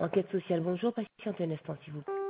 Enquête sociale, bonjour, patiente un instant s'il vous plaît.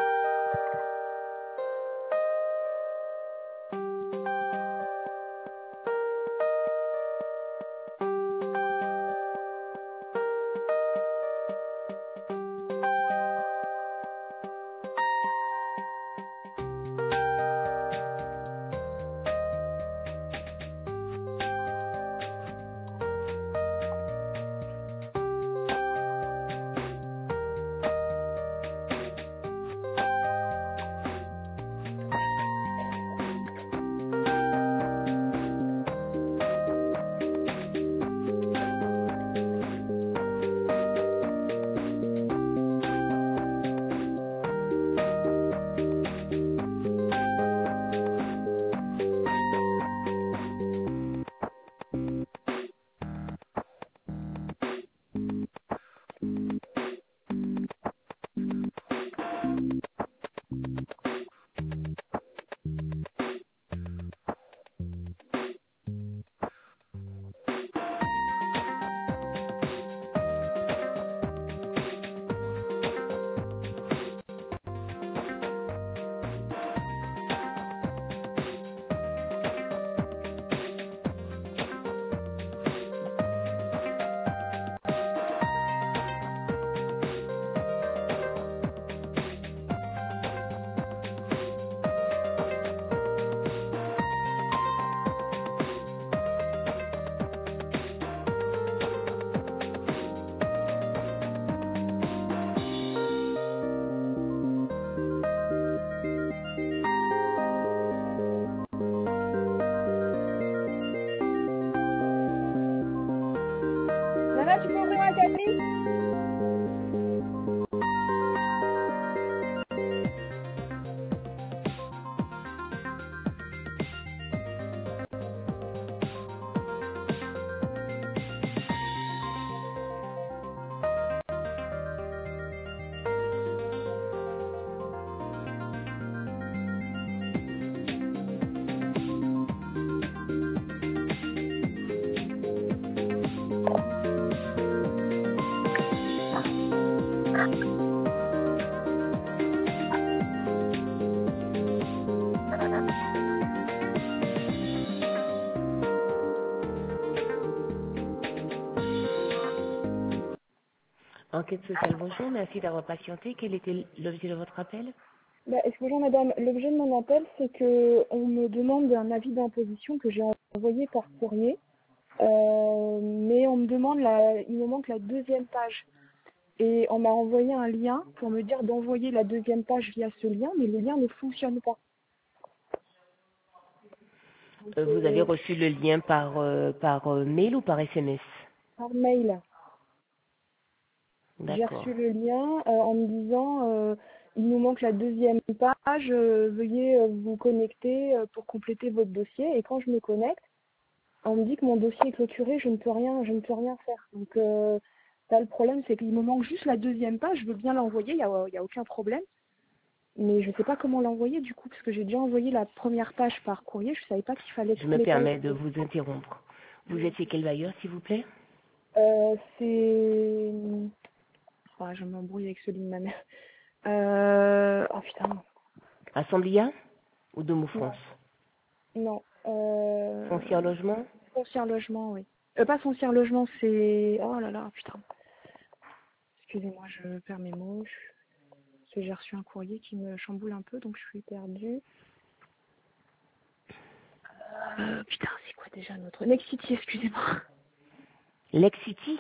Nana, tu peux ouvrir un café? Enquête sociale, bonjour, merci d'avoir patienté. Quel était l'objet de votre appel? Bonjour madame, l'objet de mon appel c'est que on me demande un avis d'imposition que j'ai envoyé par courrier, mais on me demande il me manque la deuxième page et on m'a envoyé un lien pour me dire d'envoyer la deuxième page via ce lien, mais le lien ne fonctionne pas. Vous avez reçu le lien par mail ou par SMS? Par mail, j'ai D'accord. reçu le lien en me disant il nous manque la deuxième page, veuillez vous connecter pour compléter votre dossier, et quand je me connecte, on me dit que mon dossier est clôturé, je ne peux rien faire. Donc là, le problème, c'est qu'il me manque juste la deuxième page. Je veux bien l'envoyer, il y a aucun problème. Mais je ne sais pas comment l'envoyer du coup, parce que j'ai déjà envoyé la première page par courrier. Je ne savais pas qu'il fallait Je me compléter. permets de vous interrompre. Vous êtes chez quel bailleur, s'il vous plaît? C'est... Oh, je m'embrouille avec celui de ma mère. Oh putain, Assemblia ou Domo non. France? Non. Foncier logement? Foncier logement, oui. Pas foncier logement, c'est... Oh là là, putain. Excusez-moi, je perds mes mots. Parce que j'ai reçu un courrier qui me chamboule un peu, donc je suis perdue. Putain, c'est quoi déjà notre... Nexity, excusez-moi. Lexity?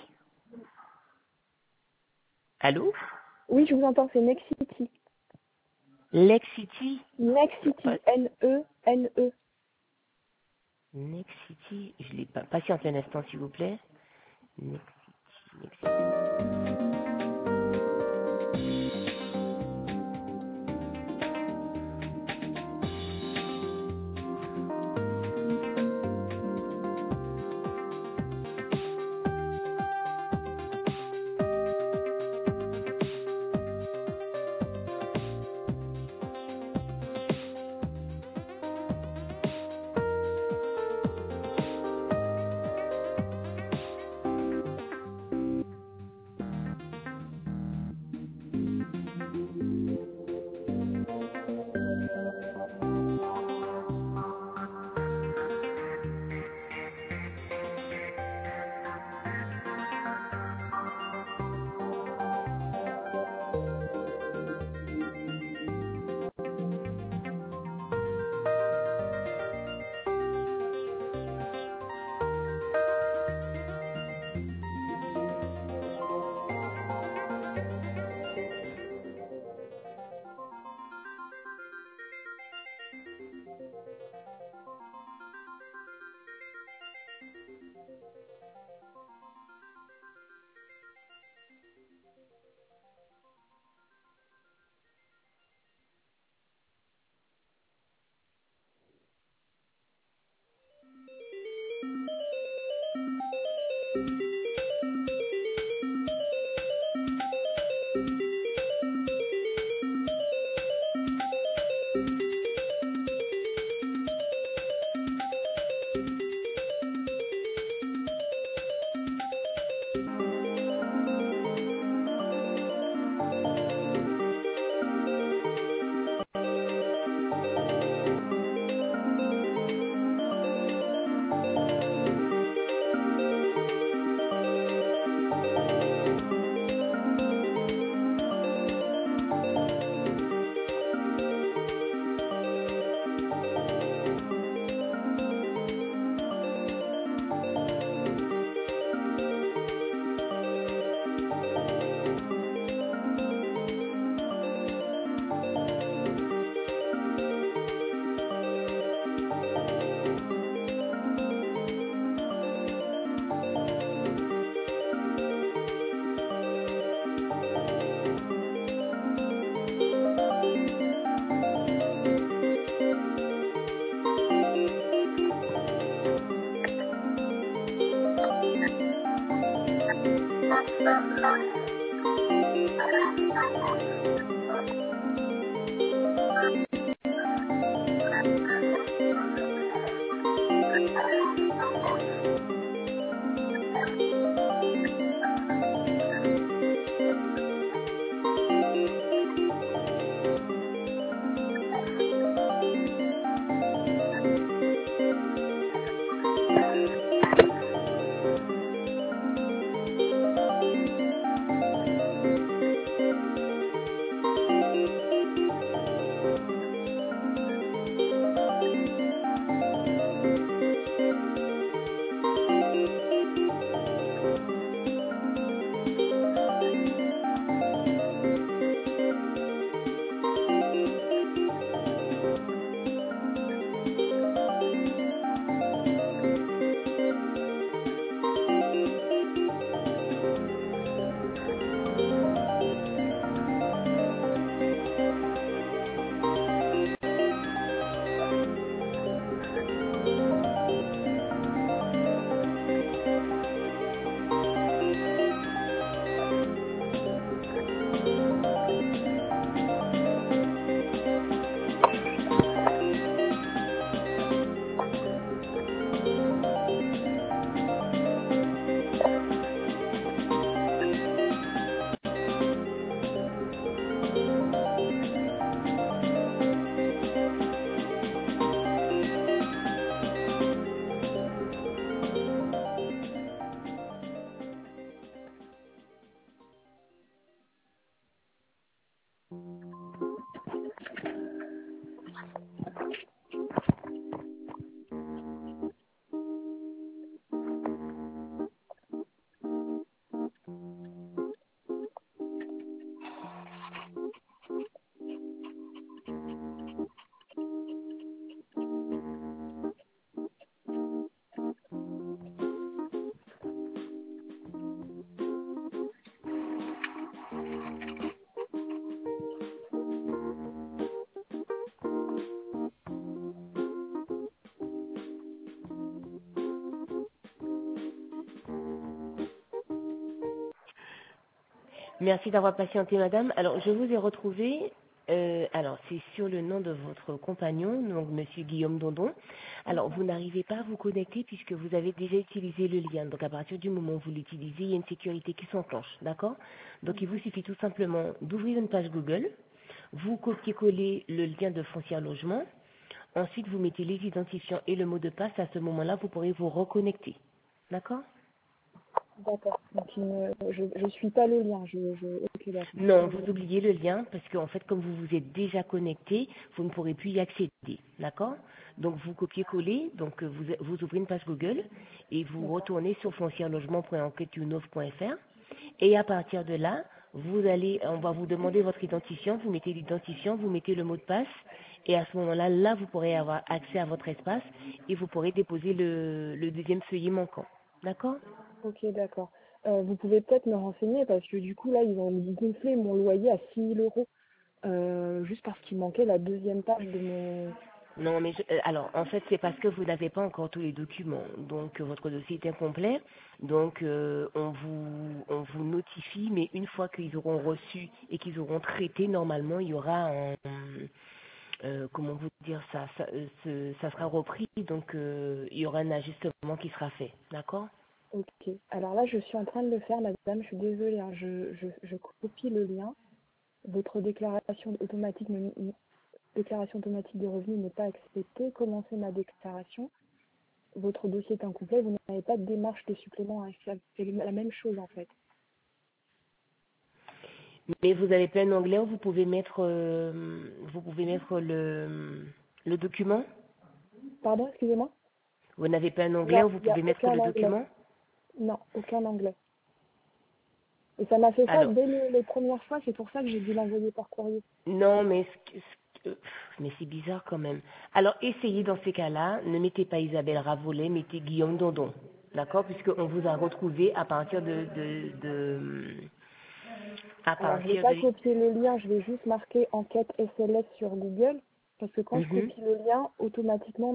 Allô? Oui, je vous entends, c'est Nexity. Lexity? Nexity, N-E-N-E. Nexity, je l'ai pas. Patiente un instant, s'il vous plaît. Nexity. Merci d'avoir patienté, madame. Alors, je vous ai retrouvé. Alors, c'est sur le nom de votre compagnon, donc monsieur Guillaume Dondon. Alors, vous n'arrivez pas à vous connecter puisque vous avez déjà utilisé le lien. Donc, à partir du moment où vous l'utilisez, il y a une sécurité qui s'enclenche. D'accord? Donc, il vous suffit tout simplement d'ouvrir une page Google. Vous copiez-collez le lien de Foncière Logement. Ensuite, vous mettez les identifiants et le mot de passe. À ce moment-là, vous pourrez vous reconnecter. D'accord? D'accord. Donc je suis pas le lien. Ok, d'accord. Non, vous oubliez le lien parce qu'en fait, comme vous vous êtes déjà connecté, vous ne pourrez plus y accéder. D'accord? Donc, vous copiez-collez, donc vous ouvrez une page Google et vous retournez sur foncierlogement.enquêteunov.fr et à partir de là, on va vous demander votre identifiant, vous mettez l'identifiant, vous mettez le mot de passe Et à ce moment-là, là, vous pourrez avoir accès à votre espace et vous pourrez déposer le deuxième feuillet manquant. D'accord? Ok, d'accord. Vous pouvez peut-être me renseigner parce que du coup, là, ils ont gonflé mon loyer à 6 000 euros juste parce qu'il manquait la deuxième page de mon... Non, mais alors, en fait, c'est parce que vous n'avez pas encore tous les documents. Donc, votre dossier est incomplet. Donc, on vous notifie, mais une fois qu'ils auront reçu et qu'ils auront traité, normalement, il y aura comment vous dire ça, ça sera repris. Donc, il y aura un ajustement qui sera fait. D'accord? Ok. Alors là, je suis en train de le faire, madame. Je suis désolée, hein, je copie le lien. Votre déclaration automatique de revenus n'est pas acceptée. Commencez ma déclaration. Votre dossier est incomplet. Vous n'avez pas de démarche de supplément à faire. C'est la même chose, en fait. Mais vous avez plein d'anglais où vous pouvez mettre le document. Pardon, excusez-moi? Vous n'avez pas un onglet Non, où vous il n'y a pouvez mettre aucun le anglais. document. Non, aucun anglais. Et ça m'a fait ça Alors, dès les premières fois. C'est pour ça que j'ai dû l'envoyer par courrier. non, mais mais c'est bizarre quand même. Alors, essayez dans ces cas-là, ne mettez pas Isabelle Ravolet, mettez Guillaume Dondon. D'accord? Puisqu'on vous a retrouvé à partir à Alors, je ne vais partir pas de, copier le lien. Je vais juste marquer enquête SLS sur Google. Parce que quand je Mhm. copie le lien, automatiquement,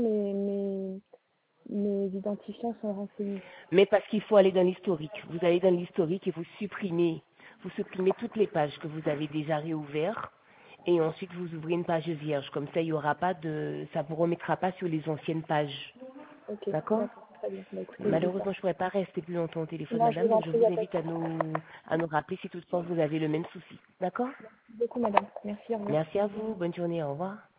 mes identifiants sont renseignés. Mais parce qu'il faut aller dans l'historique. Vous allez dans l'historique et vous supprimez toutes les pages que vous avez déjà réouvertes. Et ensuite, vous ouvrez une page vierge. Comme ça, il y aura pas ça vous remettra pas sur les anciennes pages. Ok, D'accord? d'accord, très bien. Bah, écoutez, je vais faire. Malheureusement, je ne pourrais pas rester plus longtemps au téléphone, Non, je madame, vous en donc je prie, il vous n'y a pas de invite à nous rappeler si toutefois vous avez le même souci. D'accord? souci. Beaucoup, madame. Merci, au revoir. Merci à vous. Bonne journée. Au revoir.